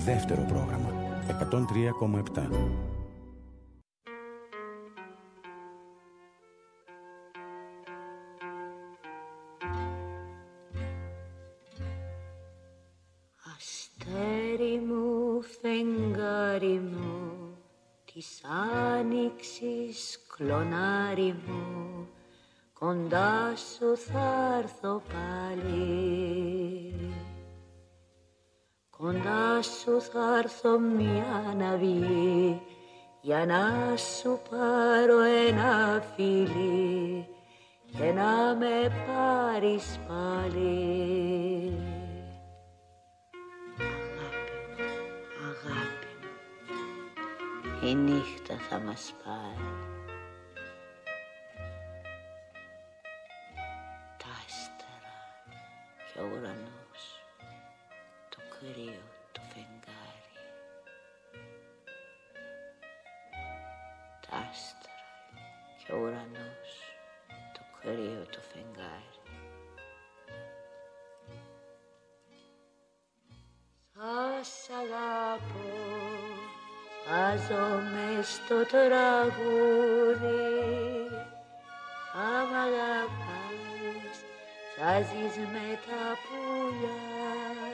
δεύτερο πρόγραμμα 103,7. Αστέρι μου, φεγγάρι μου, της άνοιξης κλονάρι μου, κοντά σου θα έρθω πάλι. Κοντά σου θα έρθω μια ναυγή, για να σου πάρω ένα φιλί και να με πάρεις πάλι. Αγάπη μου, η νύχτα θα μας πάρει. Τα άστερα και ο ουρανός, το κρύο το φεγγάρι. Τα άστερα και ο ουρανός, το κρύο το φεγγάρι. Θα σ' αγαπώ, θα ζω μες στο τραγούδι. Θα μ' αγαπάς, θα ζεις με τα πουλιά.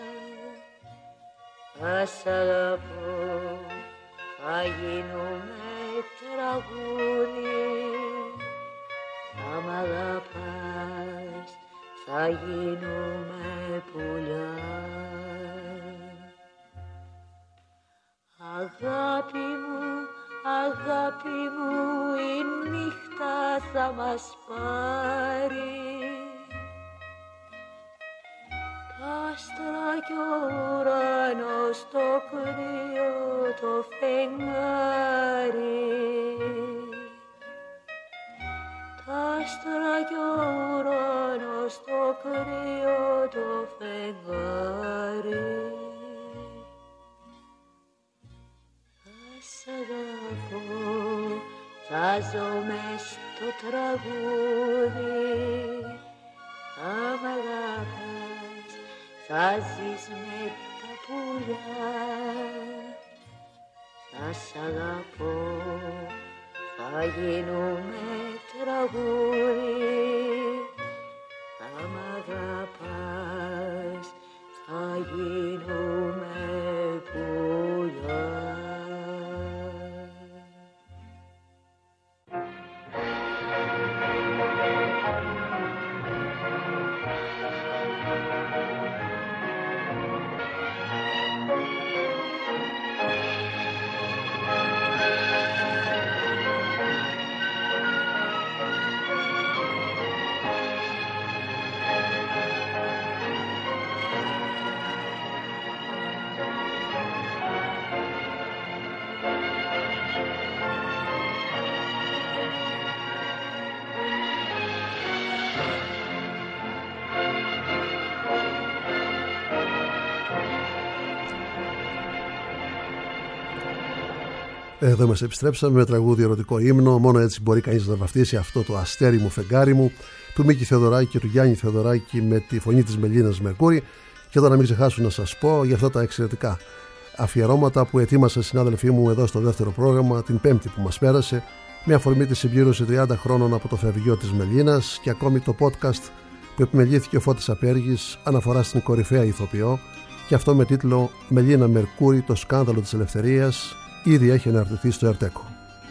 Θα σ' αγαπώ, θα γίνουμε τραγούδι. Θα μ' αγαπάς, θα γίνουμε πουλιά. Αγάπη μου, η νύχτα θα μας πάρει. Τα άστρα κι ο ουρανός, το κρύο το φεγγάρι. Τα άστρα κι ο ουρανός, το κρύο το φεγγάρι. Σ' αγαπώ, θα ζω μες στο τραγούδι. Θα μ' αγαπάς, θα ζεις με τα πουλιά. Θα σ' αγαπώ, θα γίνουμε τραγούδι. Θα μ' αγαπάς, θα γίνουμε πουλιά. Εδώ μας επιστρέψαμε με τραγούδι ερωτικό ύμνο. Μόνο έτσι μπορεί κανείς να βαφτίσει αυτό το αστέρι μου, φεγγάρι μου, του Μίκη Θεοδωράκη και του Γιάννη Θεοδωράκη με τη φωνή της Μελίνας Μερκούρη. Και εδώ να μην ξεχάσω να σας πω για αυτά τα εξαιρετικά αφιερώματα που ετοίμασε συνάδελφοί μου εδώ στο δεύτερο πρόγραμμα την Πέμπτη που μας πέρασε, με αφορμή τη συμπλήρωση 30 χρόνων από το φευγείο της Μελίνας, και ακόμη το podcast που επιμελήθηκε ο Φώτης Απέργης, αναφορά στην κορυφαία ηθοποιό, και αυτό με τίτλο «Μελίνα Μερκούρη, το σκάνδαλο της ελευθερίας». Ήδη έχει αναρτηθεί στο ΕΡΤΕΚΟ.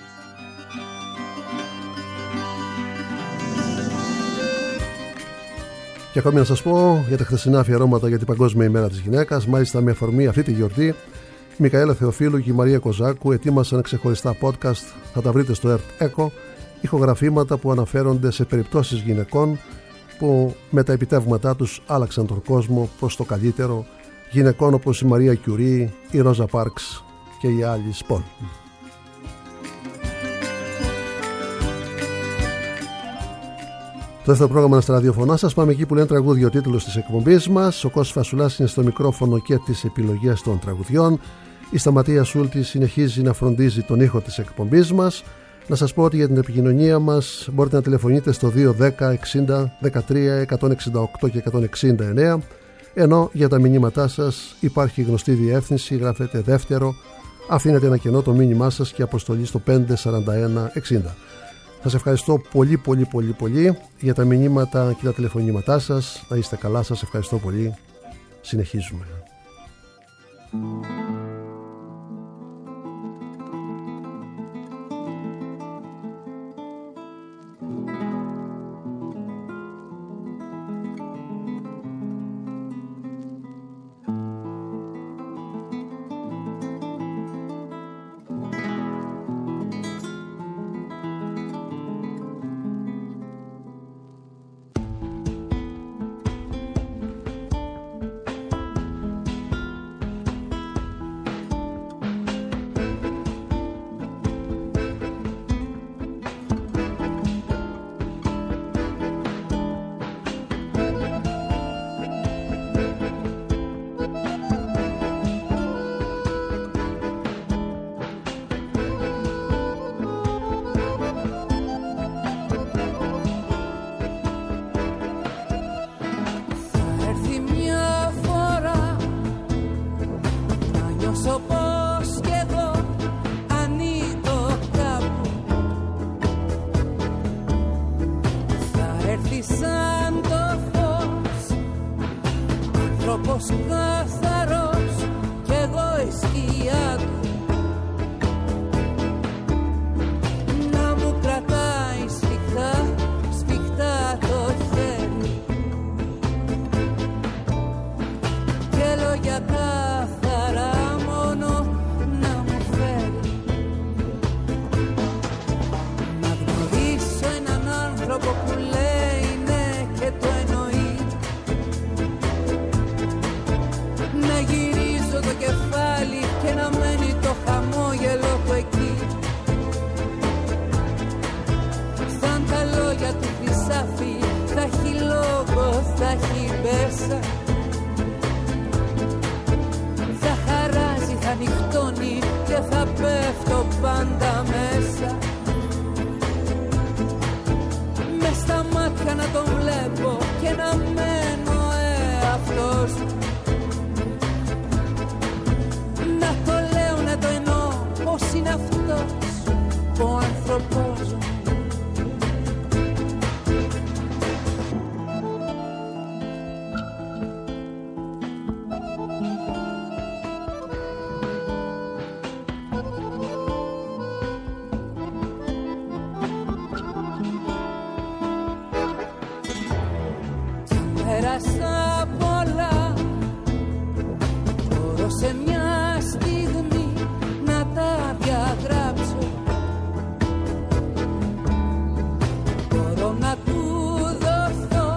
Και ακόμη να σας πω για τα χθεσινά αφιερώματα για την Παγκόσμια ημέρα της γυναίκας. Μάλιστα με αφορμή αυτή τη γιορτή, η Μικαέλα Θεοφίλου και η Μαρία Κοζάκου ετοίμασαν ξεχωριστά podcast, θα τα βρείτε στο ΕΡΤΕΚΟ, ηχογραφήματα που αναφέρονται σε περιπτώσεις γυναικών που με τα επιτεύγματά τους άλλαξαν τον κόσμο προς το καλύτερο, γυναικών όπως η Μαρία Κιουρί, η Ρόζα Πάρξ και η Άλις Πολ. Το δεύτερο πρόγραμμα στα ραδιοφωνά σας. Πάμε εκεί που λένε τραγούδι ο τίτλος της εκπομπής μας. Ο Κώστας Φασουλάς είναι στο μικρόφωνο και τις επιλογές των τραγουδιών. Η Σταματία Σούλτη συνεχίζει να φροντίζει τον ήχο της εκπομπής μας. Να σας πω ότι για την επικοινωνία μας μπορείτε να τηλεφωνείτε στο 210 60 13 168 και 169. ενώ για τα μηνύματά σας υπάρχει γνωστή διεύθυνση, γράφετε δεύτερο, αφήνετε ένα κενό το μήνυμά σας και αποστολή στο 54160. Σας ευχαριστώ πολύ για τα μηνύματα και τα τηλεφωνήματά σας. Να είστε καλά, σας ευχαριστώ πολύ. Συνεχίζουμε. Πέρασα πολλά, μπορώ σε μια στιγμή να τα διαγράψω. Μπορώ να του δοθώ,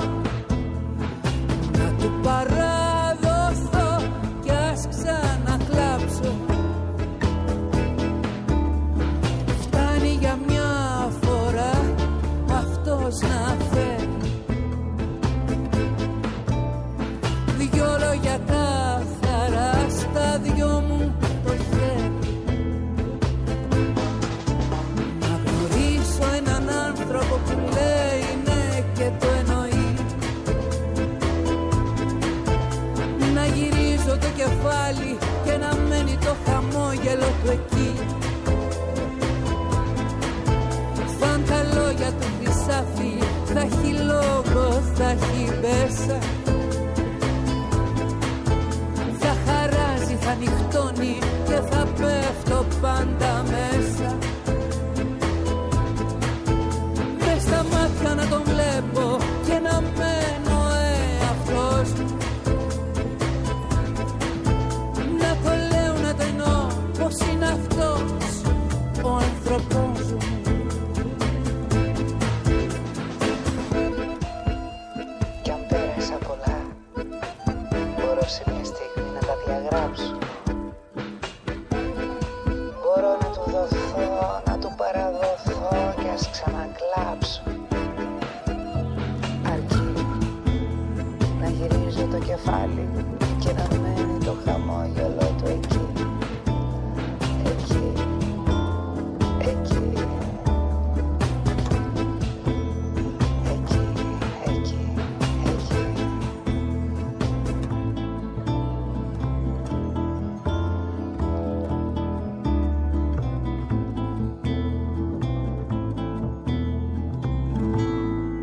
να του παραδοθώ κι ας ξανακλάψω. Φτάνει για μια φορά αυτός να φέρει. Δυο λόγια καθαρά στα δυο μου το χέρι. Να γνωρίσω έναν άνθρωπο που λέει ναι και το εννοεί. Να γυρίζω το κεφάλι και να μένει το χαμόγελο του εκεί. Σαν τα λόγια του χρυσάφι, θα έχει λόγο, θα έχει μπέσα. Θα νυχτώνει και θα πέφτω πάντα μέσα. Μες στα μάτια να τον βλέπω και να μένω εαυτός μου. Να το λέω, να το εννοώ, πως είναι αυτός ο άνθρωπός μου. Κι αν πέρασα πολλά, μπορώ σε μια στιγμή να τα διαγράψω. Μπορώ να του δοθώ, να του παραδοθώ κι ας ξανακλάψω. Αρκεί να γυρίζω το κεφάλι και να μένει το χαμόγελο του εκεί. Εκεί, εκεί, εκεί, εκεί, εκεί.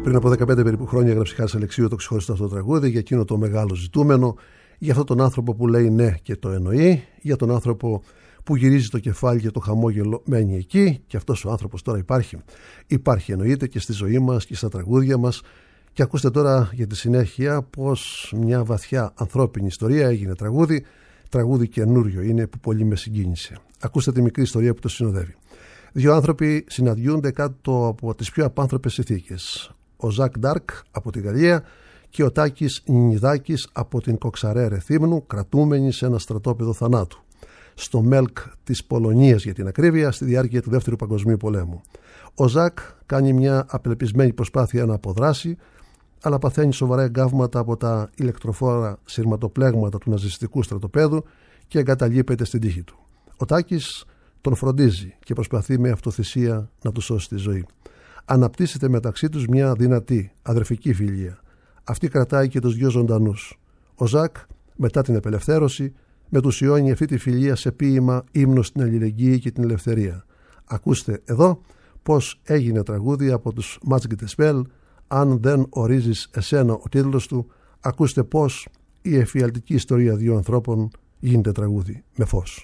Πριν από 15 περίπου χρόνια έγραψε η Χάρης Αλεξίου το ξεχωριστό αυτό τραγούδι για εκείνο το μεγάλο ζητούμενο, για αυτόν τον άνθρωπο που λέει ναι και το εννοεί, για τον άνθρωπο που γυρίζει το κεφάλι και το χαμόγελο μένει εκεί, και αυτός ο άνθρωπος τώρα υπάρχει. Υπάρχει εννοείται και στη ζωή μας και στα τραγούδια μας. Και ακούστε τώρα για τη συνέχεια πως μια βαθιά ανθρώπινη ιστορία έγινε τραγούδι. Τραγούδι καινούριο είναι που πολύ με συγκίνησε. Ακούστε τη μικρή ιστορία που το συνοδεύει. Δύο άνθρωποι συναντιούνται κάτω από τις πιο απάνθρωπες συνθήκες. Ο Ζακ Ντάρκ από τη Γαλλία και ο Τάκης Νιδάκης από την Κοξαρέ Ρεθύμνου, κρατούμενοι σε ένα στρατόπεδο θανάτου. Στο Μέλκ της Πολωνίας για την ακρίβεια, στη διάρκεια του Δεύτερου Παγκοσμίου Πολέμου. Ο Ζακ κάνει μια απελπισμένη προσπάθεια να αποδράσει, αλλά παθαίνει σοβαρά εγκάβματα από τα ηλεκτροφόρα σειρματοπλέγματα του ναζιστικού στρατοπέδου και εγκαταλείπεται στην τύχη του. Ο Τάκης τον φροντίζει και προσπαθεί με αυτοθυσία να του σώσει τη ζωή. Αναπτύσσεται μεταξύ τους μια δυνατή αδερφική φιλία. Αυτή κρατάει και τους δυο ζωντανούς. Ο Ζακ, μετά την απελευθέρωση, μετουσιώνει αυτή τη φιλία σε ποίημα ύμνο στην αλληλεγγύη και την ελευθερία. Ακούστε εδώ πως έγινε τραγούδι από τους Magic the Spell, «Αν δεν ορίζεις εσένα» ο τίτλος του. Ακούστε πως η εφιαλτική ιστορία δύο ανθρώπων γίνεται τραγούδι με φως.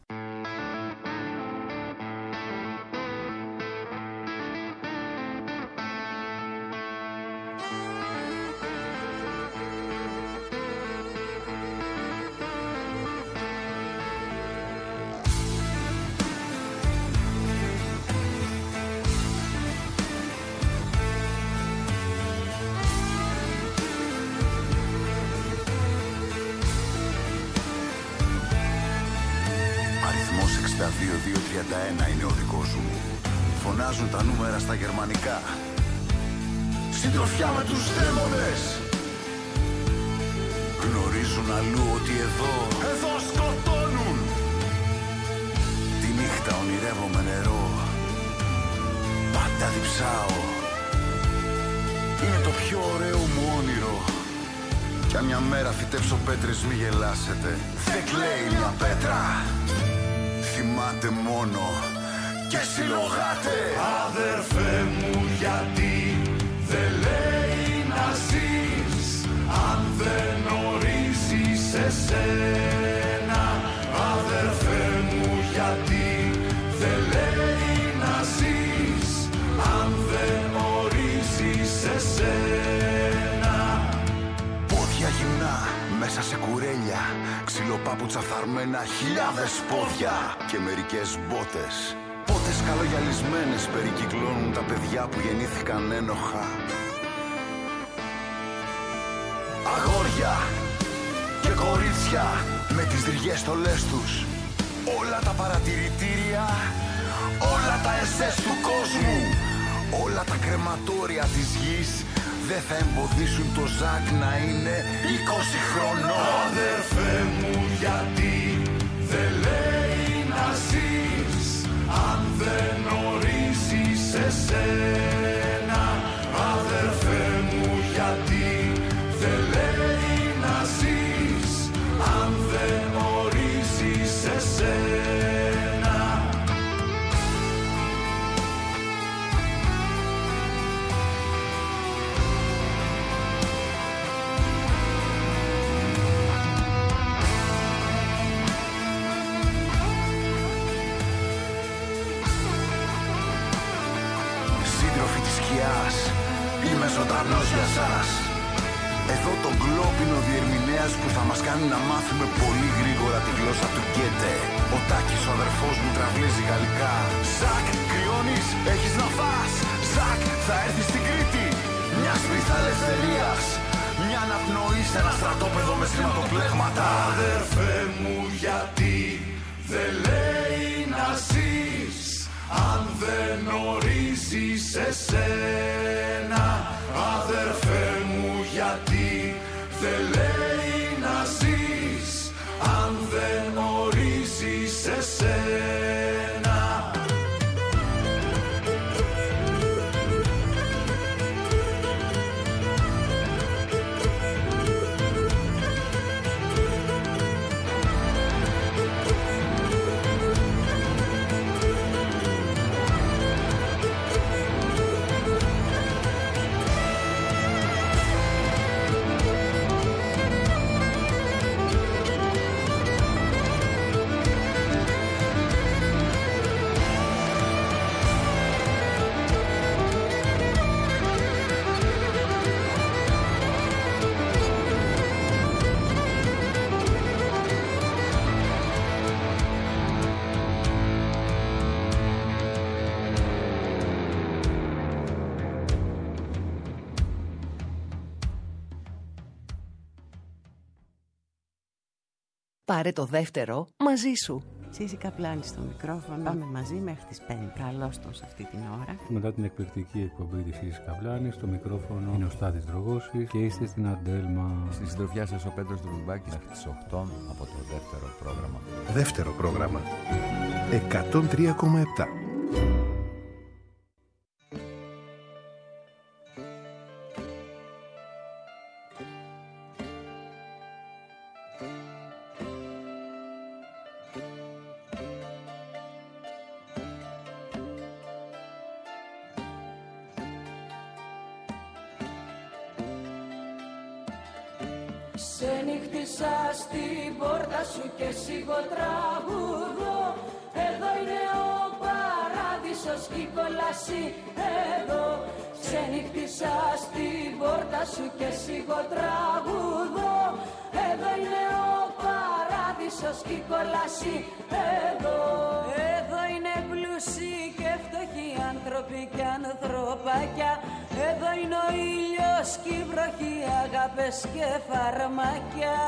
Είναι ο δικός μου. Φωνάζουν τα νούμερα στα γερμανικά. Συντροφιά με τους δαίμονες. Γνωρίζουν αλλού ότι εδώ σκοτώνουν. Τη νύχτα ονειρεύομαι νερό. Πάντα διψάω. Είναι το πιο ωραίο μου όνειρο. Κι αν μια μέρα φυτέψω πέτρες μη γελάσετε. Δεν κλαίει μια πέτρα. Θυμάται μόνο και συλλογάτε. Αδερφέ μου, γιατί δεν λέει να ζεις αν δεν ορίζεις εσένα. Αδερφέ μου, γιατί δεν λέει να ζεις αν δεν ορίζεις εσένα. Πόδια γυμνά μέσα σε κουρέλια, ξυλοπάπουτσα φθαρμένα, χιλιάδες πόδια και μερικές μπότες. Πότες καλογιαλισμένες περικυκλώνουν τα παιδιά που γεννήθηκαν ένοχα. Αγόρια και κορίτσια με τις ριγές στολές τους. Όλα τα παρατηρητήρια, όλα τα εσές του κόσμου, όλα τα κρεματόρια της γης δεν θα εμποδίσουν το Ζακ να είναι 20 χρονών. Αδερφέ μου, γιατί δεν λέει να ζεις αν δεν ορίζεις εσένα. Αδερφέ μου, γιατί δεν λέει να ζεις αν δεν ορίζεις εσένα. Είμαι ζωντανός για σας. Εδώ τον γκλόπινο διερμηνέας που θα μας κάνει να μάθουμε πολύ γρήγορα τη γλώσσα του Γκέτε. Ο Τάκης ο αδερφός μου τραυλίζει γαλλικά. Ζακ, κρυώνεις, έχεις να φας. Ζακ, θα έρθει στην Κρήτη μια σπίθα ελευθερίας, μια αναπνοή σε ένα στρατόπεδο με σειρματοπλέγματα. Αδερφέ μου, γιατί δεν λέει να ζεις αν δεν ορίζεις εσένα. Αδερφέ μου, γιατί δεν λέει να ζεις αν δεν ορίζεις εσένα. Πάρε το δεύτερο μαζί σου. Σύση Καπλάνη στο μικρόφωνο. Πάμε μαζί μέχρι τις 5. Καλώς τον σε αυτή την ώρα. Μετά την εκπληκτική εκπομπή της Σύσης Καπλάνη, στο μικρόφωνο είναι ο Στάθης Δρογώσης και είστε στην Αντέλμα. Στη συντροφιά σας ο Πέτρος Δρουλμπάκης μέχρι τις 8 από το δεύτερο πρόγραμμα. Δεύτερο πρόγραμμα. 103,7. Ξενύχτησα στην πόρτα σου και σίγω τραγουδώ. Εδώ είναι ο παράδεισος και η κόλαση εδώ. Ξενύχτησα στην πόρτα σου και σίγω τραγουδώ. Εδώ είναι ο παράδεισος και η κόλαση εδώ. Εδώ είναι πλούσιοι και φτωχοί άνθρωποι και ανθρωπάκια. Εδώ είναι ο ήλιος και η βροχή, αγάπες και φαρμάκια.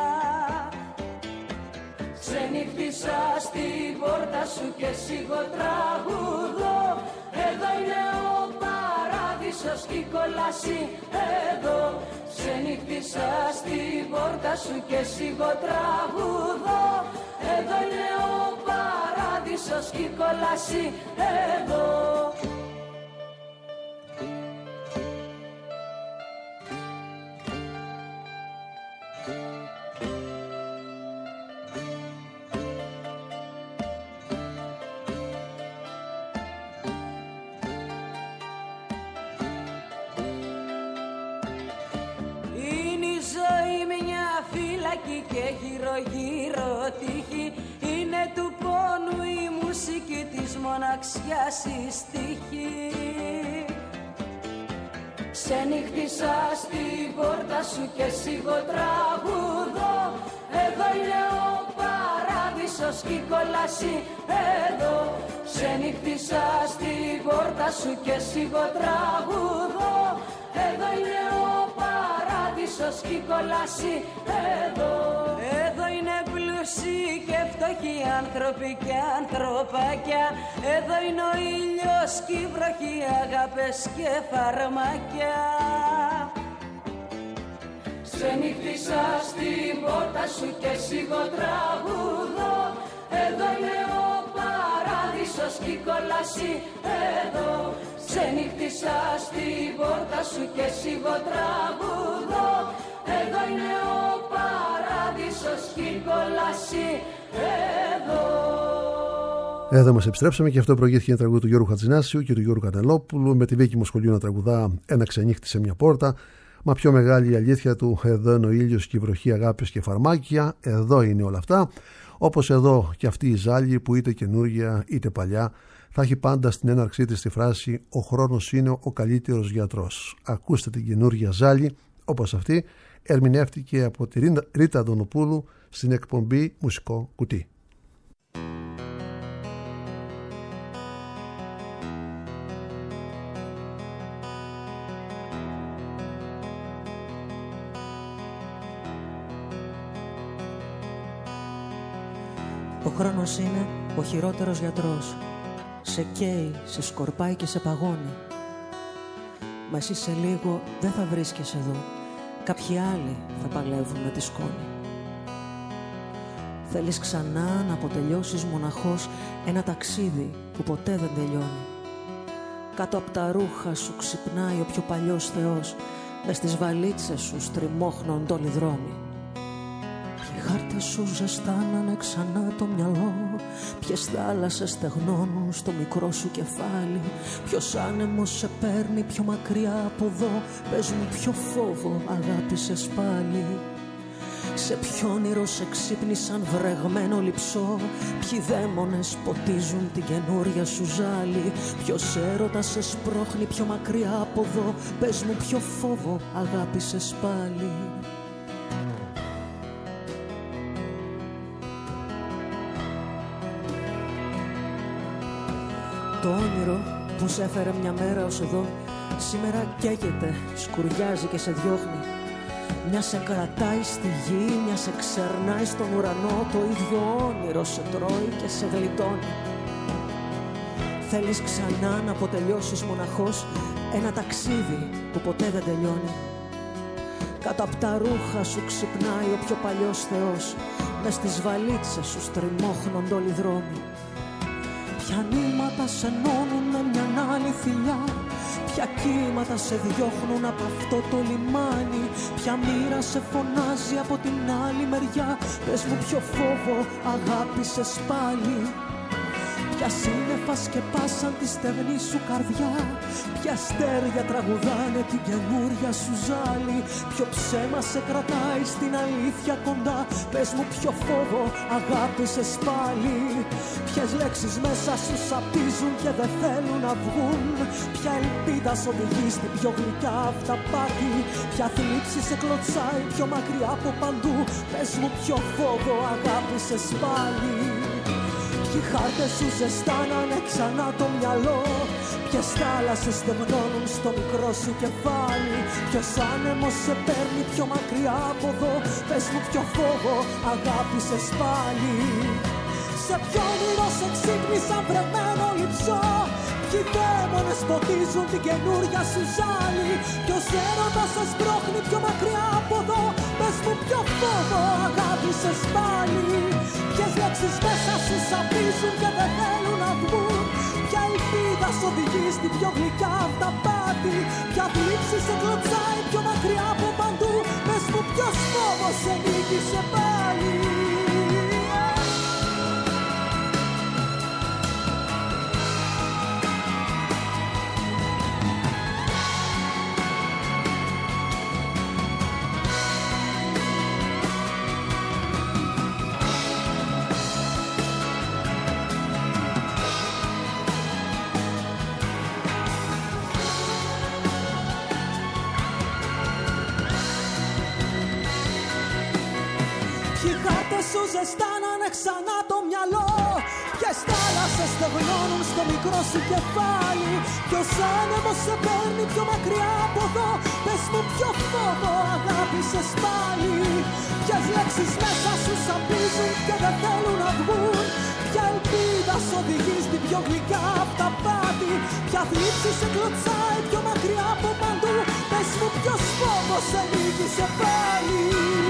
Ξενύχτησα στην πόρτα σου και σίγω τραγουδώ. Εδώ είναι ο παράδεισος και η κόλαση εδώ. Ξενύχτησα στην πόρτα σου και σίγω τραγουδώ. Εδώ είναι ο παράδεισος και η κόλαση εδώ. Και γύρω-γύρω τύχη είναι του πόνου η μουσική της μοναξιάς η στίχη. Ξενύχτησα στην πόρτα σου και σίγω τραγουδώ. Εδώ είναι ο παράδεισος και η κόλαση εδώ. Ξενύχτησα στην πόρτα σου και σίγω τραγουδώ. Εδώ είναι ο παράδεισος και η κόλαση εδώ. Εδώ είναι πλούσιοι και φτωχοί άνθρωποι και ανθρωπάκια. Εδώ είναι ο ήλιος και η βροχή, αγάπες και φαρμάκια. Ξενύχτησα στην πόρτα σου και σίγω τραγουδώ. Εδώ είναι ο παράδεισος και η κόλαση εδώ. Ξενύχτησα στην πόρτα σου και σίγω τραγουδώ. Εδώ είναι ο παράδεισος και η κόλαση εδώ. Εδώ μας επιστρέψαμε και αυτό προηγήθηκε ένα τραγούδι του Γιώργου Χατζηνάσιου και του Γιώργου Κανελόπουλου με τη Βίκη Μοσχολιού να τραγουδά «Ένα ξενύχτη σε μια πόρτα». Μα πιο μεγάλη η αλήθεια του «Εδώ είναι ο ήλιος και η βροχή, αγάπες και φαρμάκια». Εδώ είναι όλα αυτά. Όπως εδώ και αυτή η ζάλη που είτε καινούργια είτε παλιά θα έχει πάντα στην έναρξή της τη φράση «Ο χρόνος είναι ο καλύτερος γιατρός». Ακούστε την καινούργια ζάλη όπως αυτή ερμηνεύτηκε από τη Ρίτα Αντωνοπούλου στην εκπομπή Μουσικό Κουτί. Ο χρόνος είναι ο χειρότερος γιατρός. Σε καίει, σε σκορπάει και σε παγώνει. Μα εσύ σε λίγο δεν θα βρίσκεσαι εδώ. Κάποιοι άλλοι θα παλεύουν με τη σκόνη. Θέλεις ξανά να αποτελειώσεις μοναχός ένα ταξίδι που ποτέ δεν τελειώνει. Κάτω απ' τα ρούχα σου ξυπνάει ο πιο παλιός θεός. Μες στις βαλίτσες σου στριμώχνονται όλοι οι δρόμοι. Οι χάρτες σου ζεστάνανε ξανά το μυαλό. Ποιες θάλασσες στεγνώνουν στο μικρό σου κεφάλι. Ποιος άνεμος σε παίρνει πιο μακριά από εδώ. Πες μου ποιο φόβο αγάπησες πάλι. Σε ποιο όνειρο σε ξύπνησαν βρεγμένο λειψό. Ποιοι δαίμονες ποτίζουν την καινούρια σου ζάλη. Ποιος έρωτας σε σπρώχνει πιο μακριά από εδώ. Πες μου ποιο φόβο αγάπησες πάλι. Το όνειρο που σε έφερε μια μέρα ως εδώ σήμερα καίγεται, σκουριάζει και σε διώχνει. Μια σε κρατάει στη γη, μια σε ξερνάει στον ουρανό. Το ίδιο όνειρο σε τρώει και σε γλιτώνει. Θέλεις ξανά να αποτελειώσεις μοναχός ένα ταξίδι που ποτέ δεν τελειώνει. Κάτω απ' τα ρούχα σου ξυπνάει ο πιο παλιός Θεός. Μες στις βαλίτσες σου στριμώχνονται όλοι οι δρόμοι. Ποια νήματα σε ενώνουν με μιαν άλλη θηλιά. Ποια κύματα σε διώχνουν από αυτό το λιμάνι. Ποια μοίρα σε φωνάζει από την άλλη μεριά. Πες μου ποιο φόβο αγάπησες πάλι. Ποια σύννεφα σκεπάσαν τη στεγνή σου καρδιά. Ποια αστέρια τραγουδάνε την καινούρια σου ζάλη. Ποιο ψέμα σε κρατάει στην αλήθεια κοντά. Πες μου ποιο φόβο αγάπησες πάλι. Ποιες λέξεις μέσα σου σαπίζουν και δεν θέλουν να βγουν. Ποια ελπίδα σ' οδηγεί στην πιο γλυκιά αυταπάτη. Ποια θλίψη σε κλωτσάει πιο μακριά από παντού. Πες μου ποιο φόβο αγάπησες πάλι. Ποιοι χάρτες σου ζεστάνανε ξανά το μυαλό. Ποιες θάλασσες στεγνώνουν στο μικρό σου κεφάλι. Ποιος άνεμος σε παίρνει πιο μακριά από εδώ. Πες μου ποιο φόβο αγάπησες πάλι. Σε ποιο όνειρο σε ξύπνησαν βρεμένο λειψό. Ποιοι δαίμονες ποτίζουν την καινούρια σου ζάλη. Ποιος έρωτας σε σπρώχνει πιο μακριά από εδώ. Πες μου ποιο φόβο αγάπησες πάλι. Ποιες λέξεις μέσα σου σαπίζουν και δεν θέλουν να βγουν. Ποια ελπίδα σ' οδηγεί στην πιο γλυκιά αυταπάτη. Ποια θλίψη σε κλωτσάει πιο μακριά από παντού. Πες μου ποιος φόβος σε νίκησε πάλι. Σου ζεστάνανε ξανά το μυαλό. Ποιες θάλασσες στεγνώνουν στο μικρό σου κεφάλι. Ποιος άνεμος σε παίρνει πιο μακριά από εδώ. Πες μου ποιο φόβο αγάπησες πάλι. Ποιες λέξεις μέσα σου σαπίζουν και δεν θέλουν να βγουν. Ποια ελπίδα σ' οδηγεί στην πιο γλυκιά αυταπάτη. Ποια θλίψη σε κλωτσάει πιο μακριά από παντού. Πες μου ποιος φόβος σε νίκησε πάλι.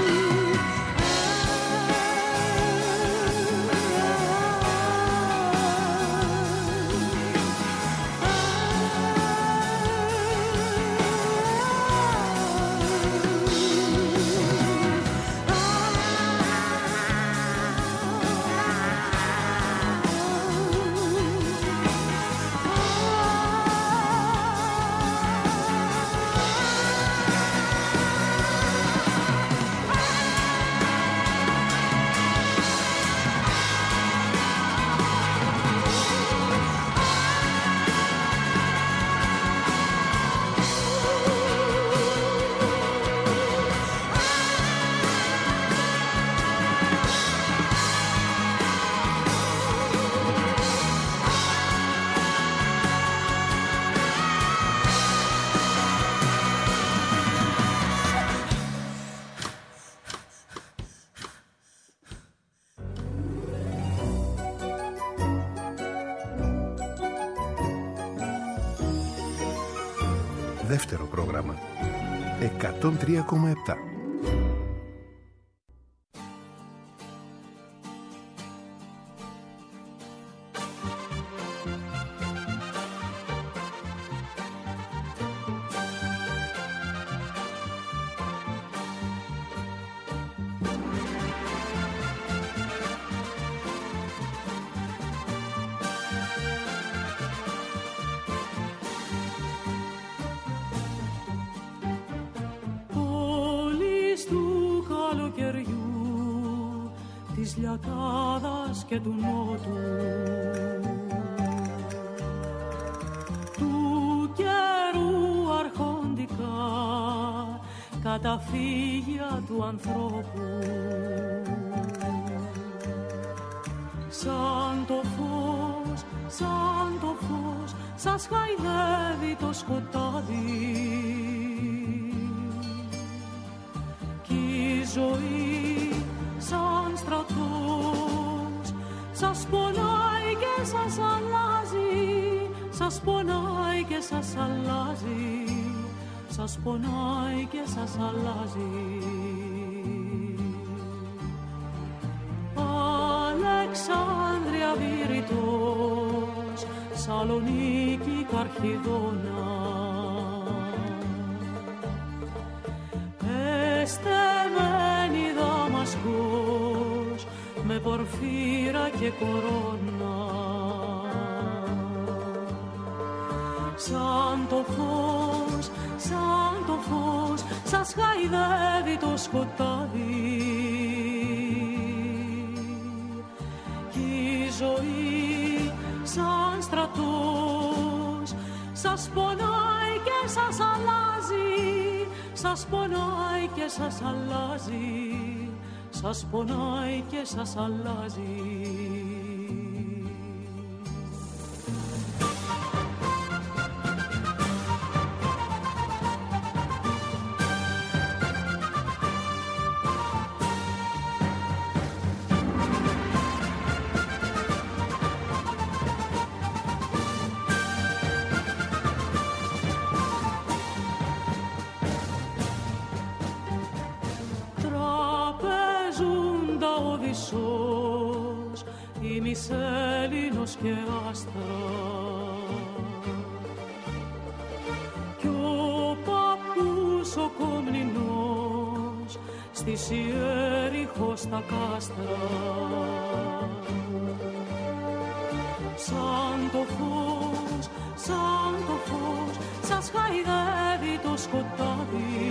Δεύτερο πρόγραμμα 103,7. Λιακάδας και του νότου, του καιρού αρχοντικά καταφύγια του ανθρώπου. Σαν το φως σας χαϊδεύει το σκοτάδι. ζωή σαν στρατός σας πονάει και σας αλλάζει, σας πονάει και σας αλλάζει, σας πονάει και σας αλλάζει. Αλεξάνδρεια Βηρητός, Σαλονίκη Καρχιδόνα, εστεμένη Δαμασκός με πορφύρα και κορώνα. Σαν το φως, σαν το φως σας χαϊδεύει το σκοτάδι κι η ζωή σαν στρατός σας πονάει και σας αλλάζει, σας πονάει και σας αλλάζει, σας πονάει και σας αλλάζει. Έλληνος και άστρα κι ο παππούς ο Κομνηνός στη Ιέριχο στα κάστρα. Σαν το φως, σαν το φως σας χαϊδεύει το σκοτάδι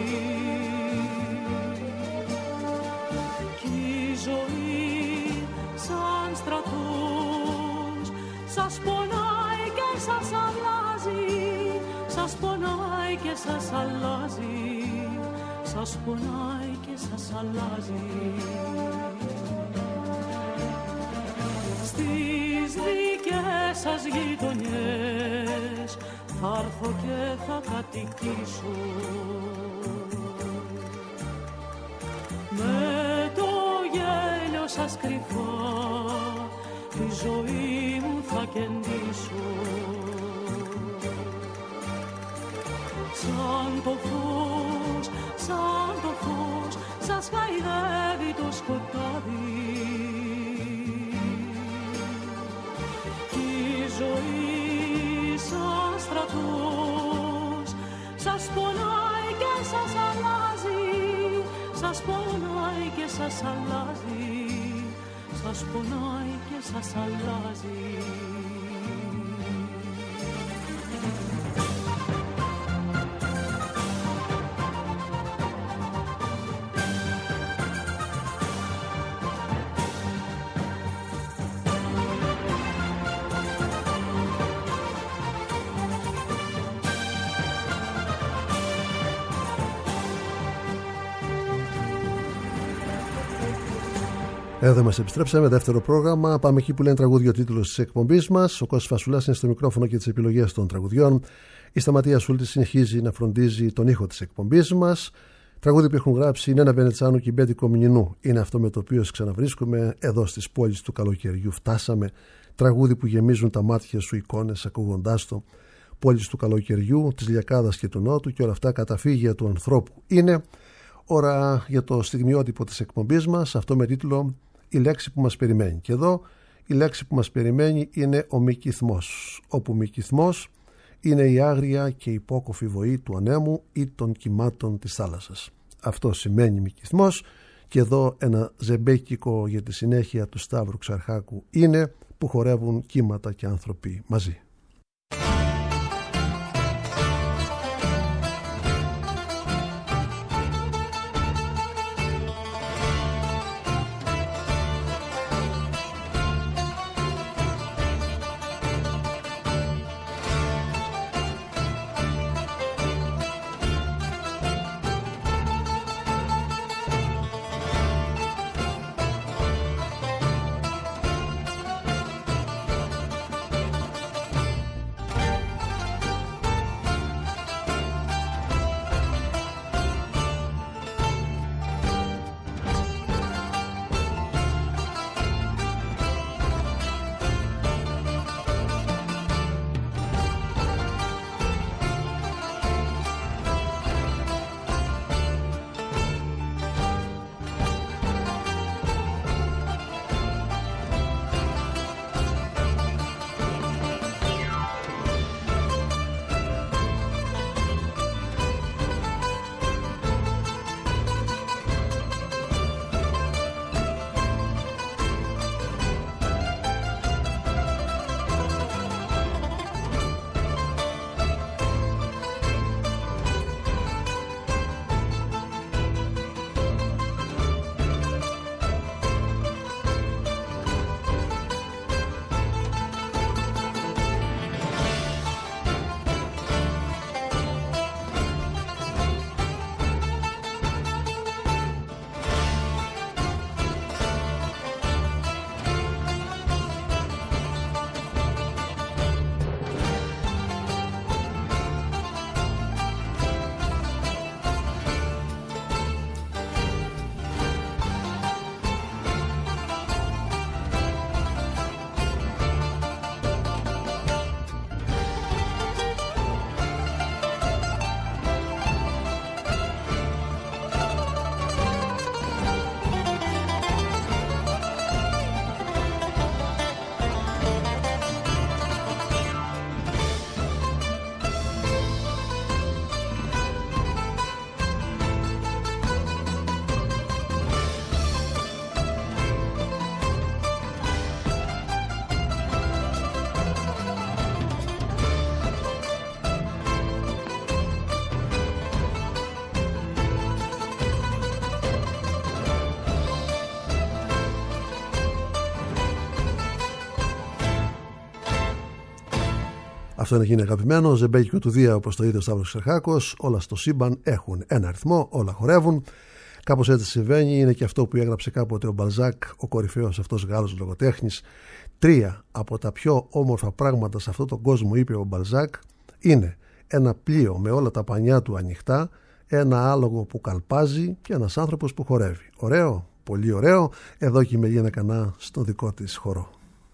κι η ζωή σαν στρατός σας πονάει και σας αλλάζει, σας πονάει και σας αλλάζει, σας πονάει και σας αλλάζει. Στις δικές σας γειτονιές θα έρθω και θα κατοικήσω με το γέλιο σας κρυφά τη ζωή μου θα κεντήσω. Σαν το φως, σαν το φως σας χαϊδεύει το σκοτάδι κι η ζωή σαν στρατός σας πονάει και σας αλλάζει, σας πονάει και σας αλλάζει, σας πονάει και σας αλλάζει. Εδώ μας επιστρέψαμε, δεύτερο πρόγραμμα. Πάμε εκεί που λένε τραγούδια ο τίτλος της εκπομπής μας. Ο Κώστας Φασουλάς είναι στο μικρόφωνο και τις επιλογές των τραγουδιών. Η Σταματία Σούλτη συνεχίζει να φροντίζει τον ήχο της εκπομπής μας. Τραγούδι που έχουν γράψει είναι ένα Βενετσάνου και η Μπέτη Κομινινού. Είναι αυτό με το οποίο ξαναβρίσκουμε εδώ στις πόλεις του καλοκαιριού. Φτάσαμε. Τραγούδι που γεμίζουν τα μάτια σου εικόνες ακούγοντάς το. Πόλεις του καλοκαιριού, της Λιακάδας και του Νότου και όλα αυτά καταφύγια του ανθρώπου. Είναι ώρα για το στιγμιότυπο της εκπομπής μας, αυτό με τίτλο «Η λέξη που μας περιμένει». Και εδώ η λέξη που μας περιμένει είναι ο μικηθμός, όπου μικηθμός είναι η άγρια και υπόκοφη βοή του ανέμου ή των κυμάτων της θάλασσας. Αυτό σημαίνει μικηθμός και εδώ ένα ζεμπέκικο για τη συνέχεια του Σταύρου Ξαρχάκου είναι που χορεύουν κύματα και άνθρωποι μαζί. Αυτό είναι γίνει αγαπημένο. Ζεμπέκικο του Δία, όπως το είδε ο Σταύρος Ξερχάκος. Όλα στο σύμπαν έχουν ένα αριθμό, όλα χορεύουν. Κάπως έτσι συμβαίνει. Είναι και αυτό που έγραψε κάποτε ο Μπαλζάκ, ο κορυφαίος αυτός Γάλλος λογοτέχνης. 3 από τα πιο όμορφα πράγματα σε αυτόν τον κόσμο, είπε ο Μπαλζάκ, είναι ένα πλοίο με όλα τα πανιά του ανοιχτά, ένα άλογο που καλπάζει και ένας άνθρωπος που χορεύει. Ωραίο, πολύ ωραίο. Εδώ και η Μελίνα Κανά στο δικό της χορό.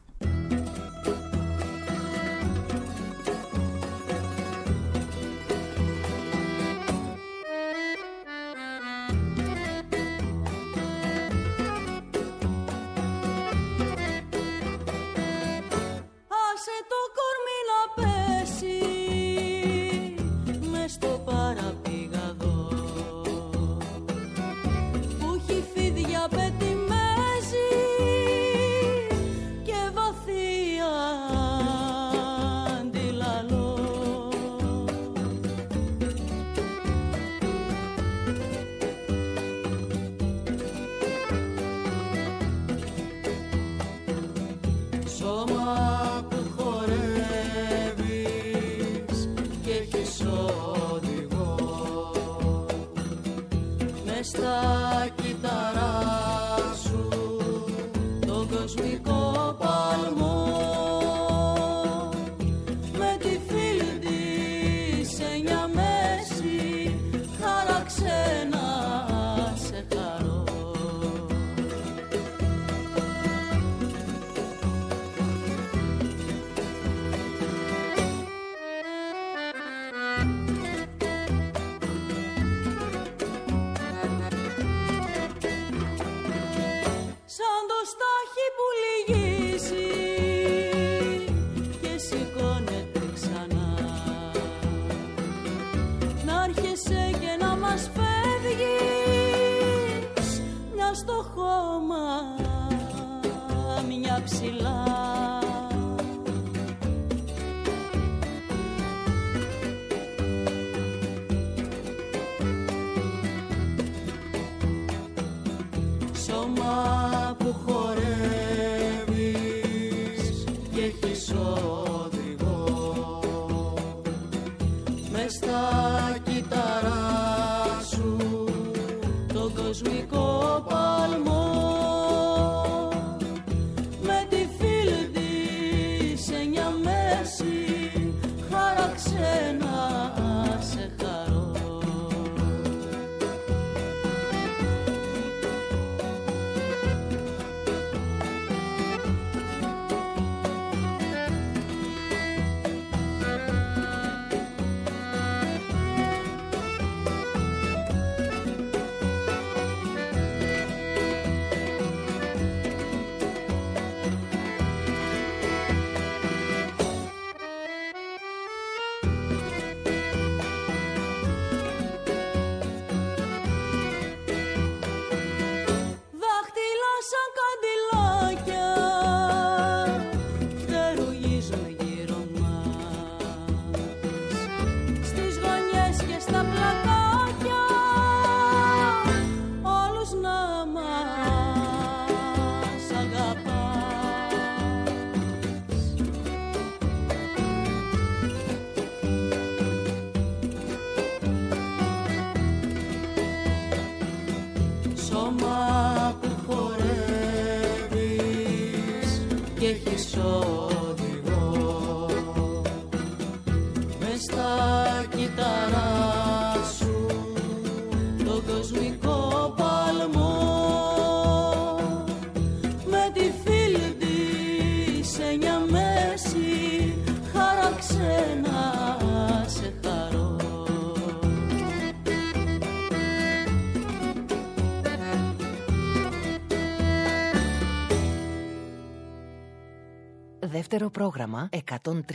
Δεύτερο πρόγραμμα 103,7.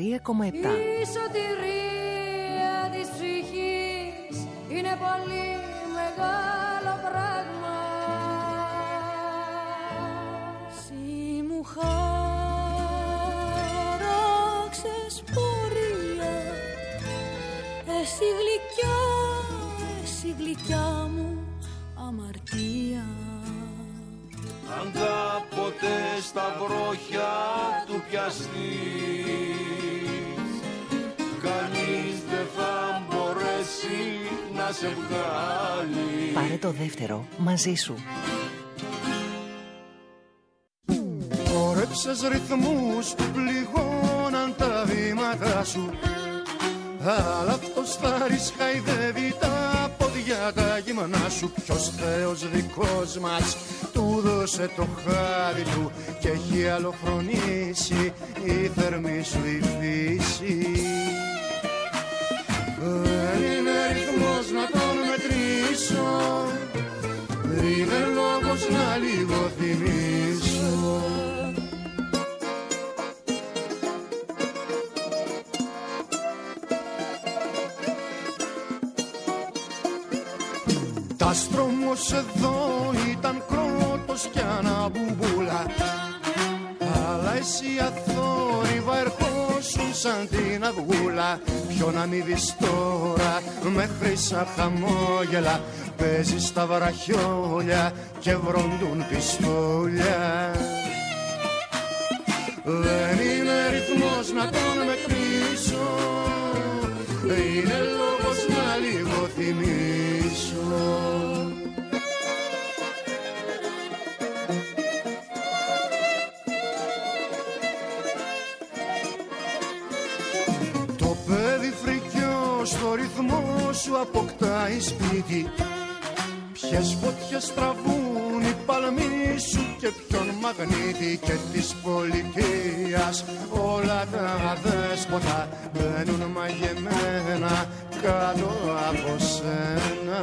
Η σωτηρία της ψυχής είναι πολύ μεγάλο πράγμα. Συ μου χάραξες πορεία, εσύ γλυκιά μου αμαρτία. Αν κάποτε στα βρόχια του πιαστείς να σε βγάλει. Πάρε το δεύτερο μαζί σου. Χορέψες ρυθμούς που πληγώναν τα βήματα σου, αλλά αυτός θάρης χαϊδεύει τα πόδια τα γυμνά σου. Ποιος Θεός δικός μας του δώσε το χάδι του και έχει αλλοχρονίσει η θερμή σου η φύση. Δεν είναι ρυθμός να τον μετρήσω, είναι λόγος να λίγο θυμίσω. Τα στρώμος εδώ ήταν κρότος κι αναμπουμπούλα, αλλά εσύ αθόρυβα ερχόσουν σαν την αυγούλα. Ποιο να μη δεις τώρα με χρυσά χαμόγελα, παίζεις στα βραχιόλια και βροντούν πιστόλια. Δεν είναι ρυθμός να τον μετρήσω, είναι λόγος να λίγο θυμίσω. Το παιδί φρικιό στο ρυθμό σου αποκτάει σπίτι. Ποιες φωτιές τραβούν οι παλμοί σου και ποιον μαγνήτη, και της πολιτείας όλα τα δέσποτα μπαίνουν μαγεμένα κάτω από σένα.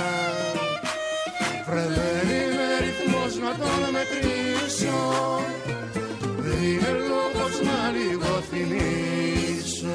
Βρε δεν είναι ρυθμός να τον μετρήσω, είναι λόγος να λίγο θυμίσω.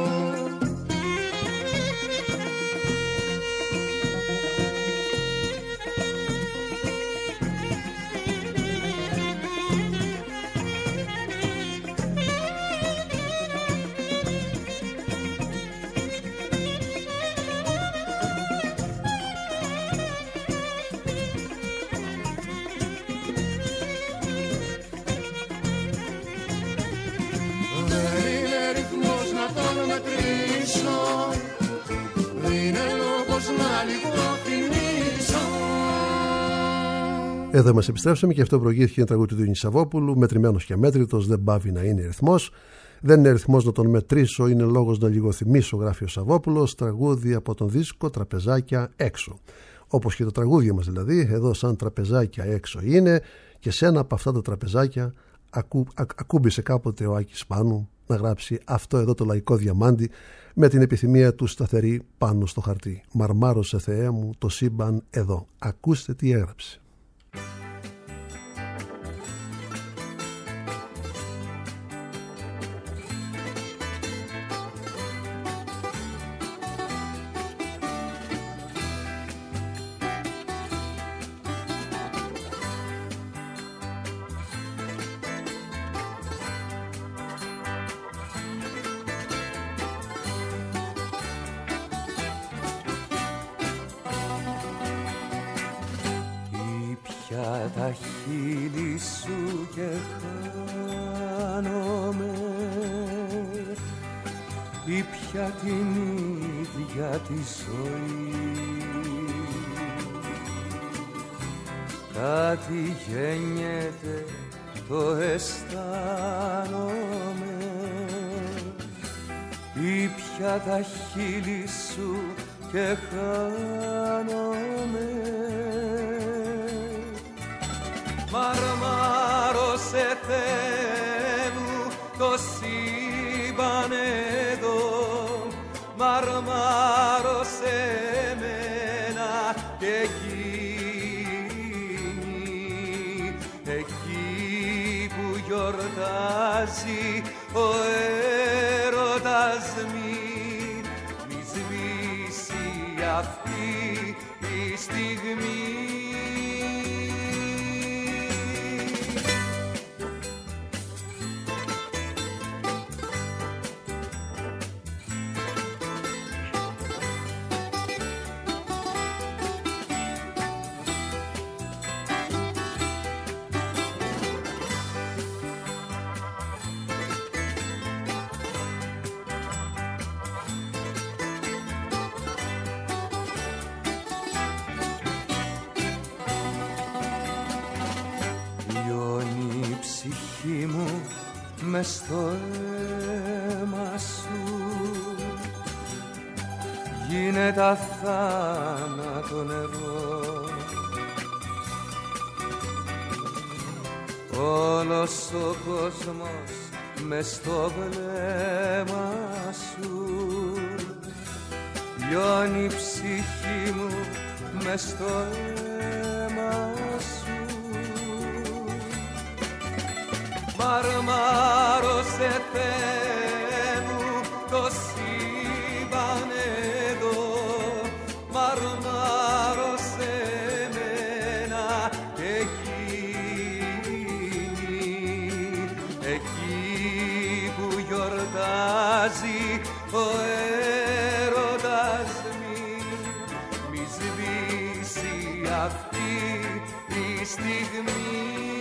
Εδώ μας επιστρέψαμε και αυτό προηγήθηκε ένα τραγούδι του Γιάννη Σαββόπουλου, μετρημένος και αμέτρητος, δεν πάβει να είναι ρυθμός. Δεν είναι ρυθμός να τον μετρήσω, είναι λόγος να λίγο θυμίσω, γράφει ο Σαββόπουλος, τραγούδι από τον δίσκο Τραπεζάκια έξω. Όπως και το τραγούδι μας δηλαδή, εδώ σαν τραπεζάκια έξω είναι, και σε ένα από αυτά τα τραπεζάκια ακούμπησε κάποτε ο Άκης Πάνου να γράψει αυτό εδώ το λαϊκό διαμάντι, με την επιθυμία του σταθερή πάνω στο χαρτί. Μαρμάρωσε Θεέ μου το σύμπαν εδώ. Ακούστε τι έγραψε. Τα χείλη σου και χάνομαι, ή πια την ίδια τη ζωή. Κάτι γεννιέται, το αισθάνομαι, ή πια τα χείλη σου και χάνομαι. Μαρμάρωσε Θεέ μου το σύμπαν εδώ, μαρμάρωσε εμένα και εκείνη, εκεί που γιορτάζει ο έρωτας μη σβήσει αυτή η στιγμή. μες στο αίμα σου γίνεται αθάνατο νερό. Όλος ο κόσμος μες στο βλέμμα σου λιώνει η ψυχή μου μες στο αίμα σου. Μαρμάρωσε Θεέ μου το σύμπαν εδώ, μαρμάρωσε εμένα εκεί που γιορτάζει ο έρωτας μη σβήσει αυτή η στιγμή.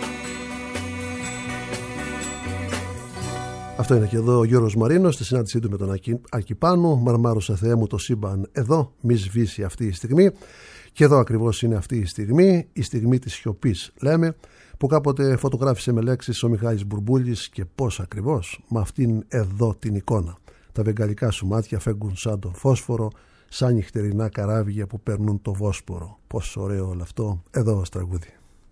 Αυτό είναι και εδώ ο Γιώργος Μαρίνος στη συνάντησή του με τον Άκη Πάνου. Μαρμάρωσε Θεέ μου το σύμπαν εδώ, μη σβήσει αυτή η στιγμή. Και εδώ ακριβώς είναι αυτή η στιγμή της σιωπής, λέμε, που κάποτε φωτογράφησε με λέξεις ο Μιχάλης Μπουρμπούλης, και πώς ακριβώς με αυτήν εδώ την εικόνα. Τα βεγγαλικά σου μάτια φέγγουν σαν τον φόσφορο, σαν νυχτερινά καράβια που παίρνουν το Βόσπορο. Πόσο ωραίο όλο αυτό, εδώ ως τραγούδι.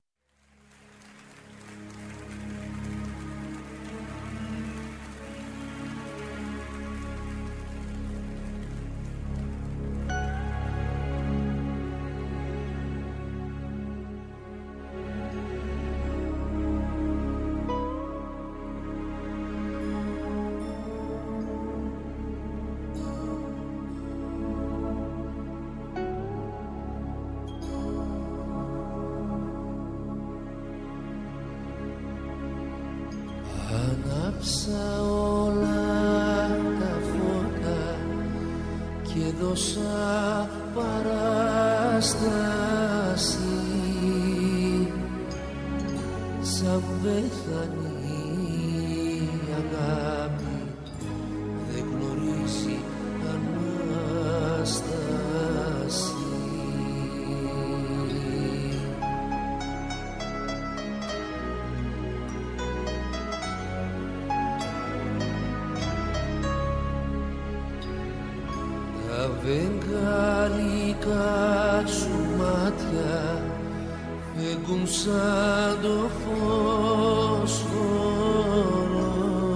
Ανάψα όλα τα φώτα και δώσα παράσταση σαν πέθανη αγάπη δεν γνωρίζει ανάσταση. Τα βεγγαλικά σου μάτια φέγγουν σαν το φόσφορο,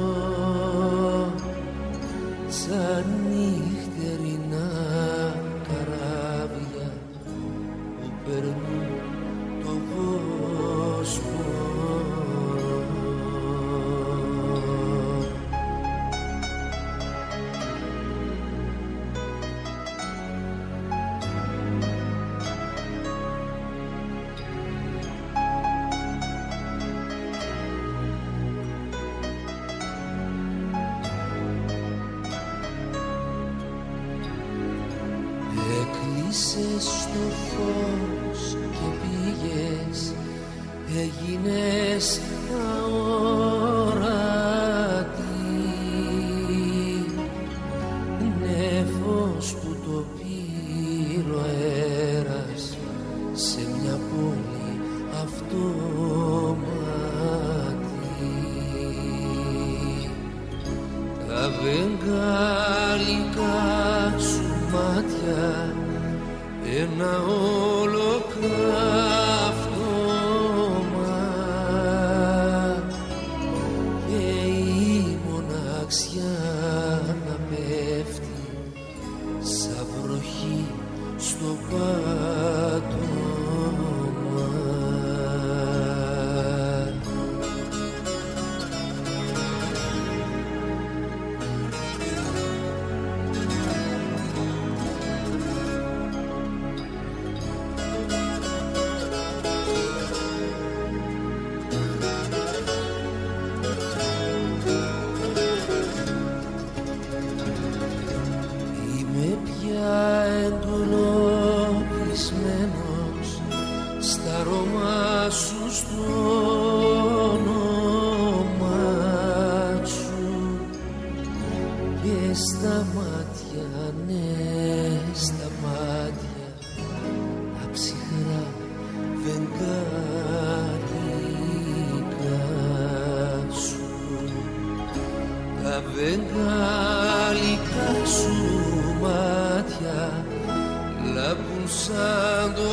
σαν νυχτερινά καράβια που περνούν το Βόσπορο. Έκλεισες στο φως και πήγες, έγινες αόρατη, νέφος που το πήρε ο αέρας σε μια πόλη αυτόματη. Τα βεγγαλικά σου μάτια ένα ολοκαύτωμα και η μοναξιά να πέφτει σαν βροχή στο πάτωμα. Βεγγαλικά σου μάτια λάμπουν σαν το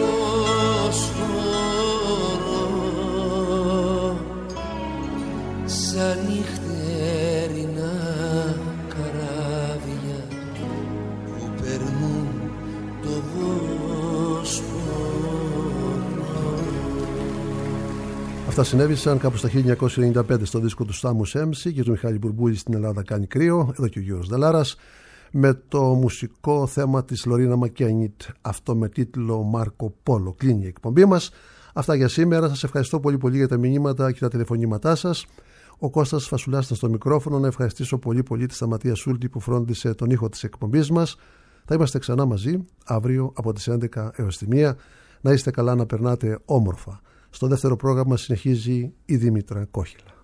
φωσφορό, σαν νυχτερινά καράβια που περνούν το Βόσπορο. Αυτά συνέβησαν κάπου στα 1995 στο δίσκο του Στάμους Έμψη και του Μιχάλη Μπουρμπούλη «Στην Ελλάδα κάνει κρύο», εδώ και ο Γιώργος Δελάρας, με το μουσικό θέμα της Λορίνα Μακένιτ, αυτό με τίτλο Μάρκο Πόλο. Κλείνει η εκπομπή μας. Αυτά για σήμερα. Σας ευχαριστώ πολύ πολύ για τα μηνύματα και τα τηλεφωνήματά σας. Ο Κώστας Φασουλάς ήταν στο μικρόφωνο. Να ευχαριστήσω πολύ πολύ τη Σταματία Σούλτη που φρόντισε τον ήχο της εκπομπής μας. Θα είμαστε ξανά μαζί αύριο από τις 11 έως τη 1. Να είστε καλά, να περνάτε όμορφα. Στο δεύτερο πρόγραμμα συνεχίζει η Δήμητρα Κόχηλα.